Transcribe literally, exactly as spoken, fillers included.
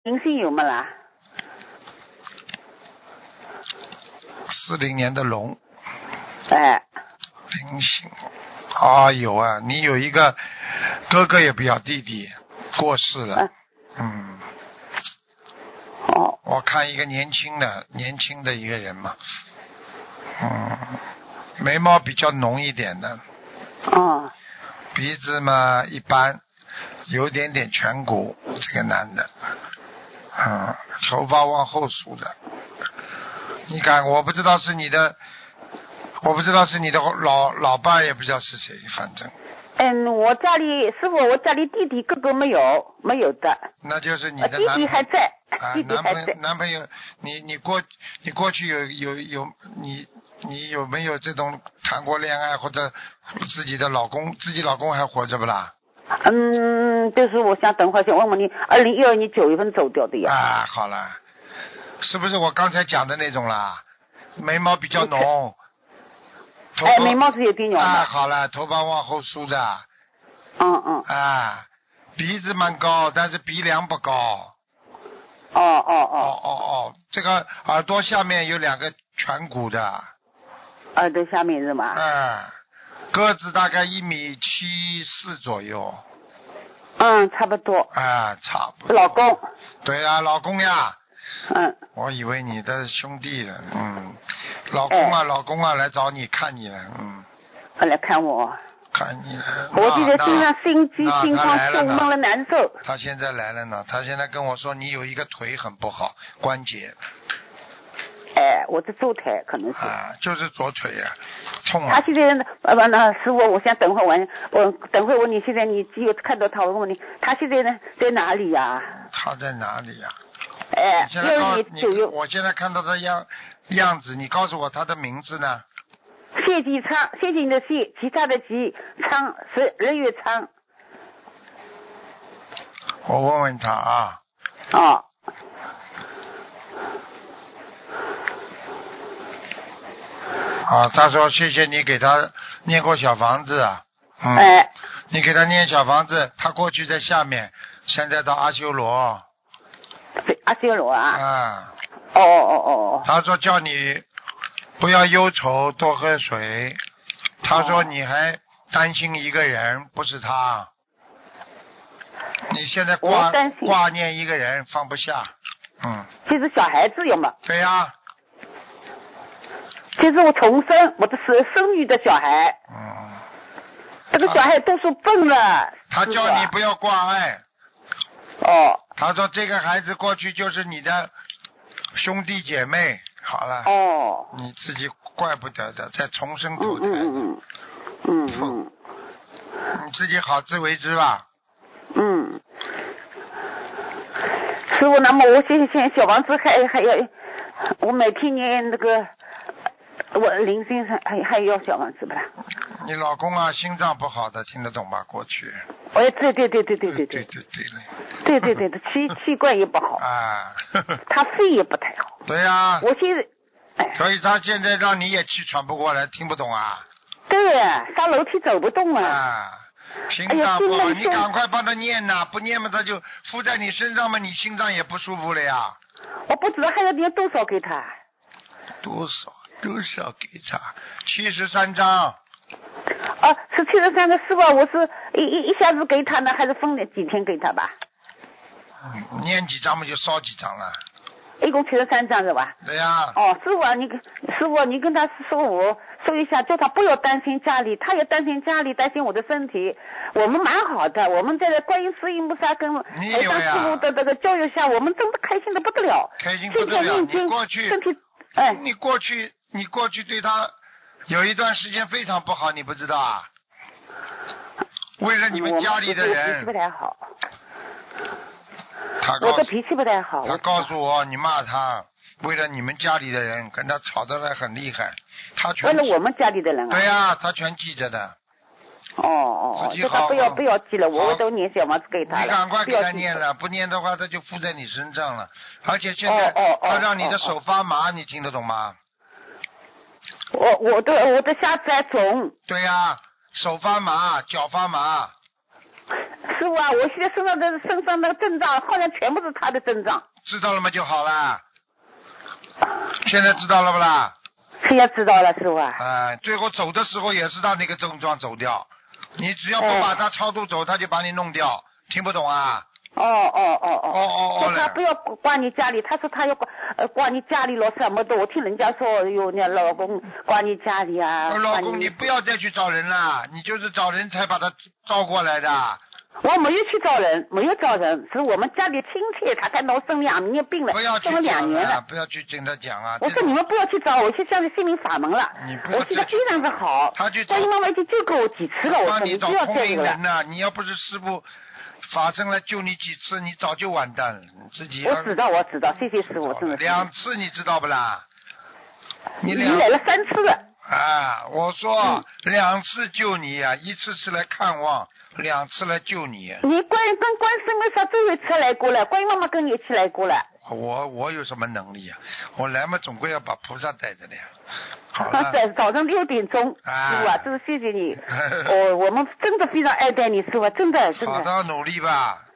灵性有吗啦？ 四零年的龙。 哎。 灵性。啊，有啊，你有一个哥哥也不要，弟弟过世了。嗯。 哦。 我看一个年轻的年轻的一个人嘛。嗯。眉毛比较浓一点的。 哦。 鼻子嘛一般，有点点颧骨，这个男的。嗯。头发往后梳的。你看，我不知道是你的。我不知道是你的老老伴，也不知道是谁，反正。 嗯，我家里师傅，我家里弟弟哥哥没有，没有的。 那就是你的男朋友。 弟弟还在， 啊、 弟弟还在。 男朋友，你你过你过去有有有你你有没有这种谈过恋爱，或者自己的老公自己老公还活着不啦？ 嗯，就是我想等会儿先问问你，二零一二年九月份走掉的呀。 啊，好了，是不是我刚才讲的那种啦？眉毛比较浓。 哎，眉毛是有点浓的。 啊，好了，头发往后梳的。 嗯嗯。 啊，鼻子蛮高，但是鼻梁不高。 哦哦哦。 哦哦哦，这个耳朵下面有两个颧骨的。 耳朵下面是吗？ 啊，个子大概一米七四左右。 嗯，差不多。 啊，差不多。 老公。 对啊，老公呀。 嗯。 我以为你的兄弟了，嗯。老公啊， 哎、 老公啊，来找你看你了，嗯。 他来看我。 看你了。 我现在身上心悸、心慌、胸闷了难受。 他现在来了呢，他现在跟我说你有一个腿很不好，关节。 哎，我的左腿可能是。 啊，就是左腿呀、啊，痛啊。 他现在呃不那师傅，我想等会问，我等会问你，现在你只有看到他，我问你，他现在呢在哪里呀、啊？ 他在哪里呀、啊？ 哎，六月九月。 我现在看到他样样子，你告诉我他的名字呢？ 谢吉昌，谢谢你的谢，其他的吉，昌是日月昌。 我问问他啊。 哦。 啊，他说谢谢你给他念过小房子啊。嗯。 哎。 你给他念小房子，他过去在下面，现在到阿修罗。 阿修罗啊。 啊。 哦哦哦哦。 他说叫你不要忧愁，多喝水。他说你还担心一个人，不是他。你现在挂挂念一个人，放不下。嗯。 就是小孩子有吗？ 对呀、啊。 其实我重生，我的是生育的小孩。 嗯。 这个小孩读书笨了。 他叫你不要挂碍。 哦。 他说这个孩子过去就是你的兄弟姐妹，好了。 哦。 你自己怪不得的，再重生投胎。 嗯嗯嗯嗯。 你自己好自为之吧。 嗯。师傅，那么我现在小房子还还要，我每天念那个，我灵性还还还要小房子不啦？ 你老公啊，心脏不好的，听得懂吧？过去。 哎，对对对对对对对对对对了。 对对对对，气气管也不好。 啊。 他肺也不太好。 对呀、啊。 我现在。哎。 所以他现在让你也气喘不过来，听不懂啊？ 对呀，上楼梯走不动啊。 啊。心脏不好，哎、你赶快帮他念呐、啊，不念嘛他就附在你身上嘛，你心脏也不舒服了呀。 我不知道还要念多少给他。 多少多少给他？七十三张。 啊，是七十三个是吧？我是一一一下子给他呢，还是分了几天给他吧？ 嗯，念几张嘛就烧几张了。 一共七十三张是吧？ 对呀、啊。 哦，师傅啊，你师傅你跟他说我说一下，叫他不要担心家里，他也担心家里，担心我的身体。我们蛮好的，我们在观音师音菩萨跟台上师傅的这个教育下，我们真的开心的不得了。 开心不得了。你过去身体哎， 你过去你过去对他有一段时间非常不好，你不知道啊？为了你们家里的人。 脾气不太好。 他我的脾气不太好。 他告诉我，你骂他，为了你们家里的人，跟他吵得来很厉害。他全为了我们家里的人啊。 对呀、啊，他全记着的。 哦哦，自己好好不要不要记了，我都念小房子给他了。 你赶快给他念了，不念的话他就附在你身上了。而且现在他让你的手发麻， 哦哦哦、 你听得懂吗？ 我我的我的下肢还肿。 对呀、啊，手发麻，脚发麻。 师傅啊，我现在身上的身上的症状好像全部是他的症状。 知道了吗？就好了。现在知道了不啦？ 现在知道了，师傅啊。 哎，最后走的时候也是他那个症状走掉，你只要不把他超度走，他就把你弄掉。听不懂啊？ 哦哦哦哦。 哦哦哦。 他不要挂你家里，他说他要挂呃挂你家里了什么的，我听人家说有那老公挂你家里啊。 老公，你不要再去找人了，你就是找人才把他招过来的。 我没有去找人，没有找人，是我们家里亲戚，他才脑生两年病了，生了两年了。 不要去跟他讲啊！ 我说你们不要去找我，去相信心灵法门了。 你不要我现在非常的好。 他去找。观音妈妈已经救过我几次了，我说你不要这个了。你要不是师父法身来救你几次，你早就完蛋了，你自己。 我知道，我知道，谢谢师父，真的。 两次你知道不啦？ 你你来了三次了。 啊，我说、嗯、两次救你啊，一次是来看望，两次来救你。 你观跟观世音菩萨最后一次来过了，观音妈妈跟你一起来过了。 我我有什么能力啊？我来嘛，总归要把菩萨带着的呀。好了。 在早上六点钟， 啊、 师傅啊，真是谢谢你。我我们真的非常爱戴你，师傅，真的真的。 好的，努力吧。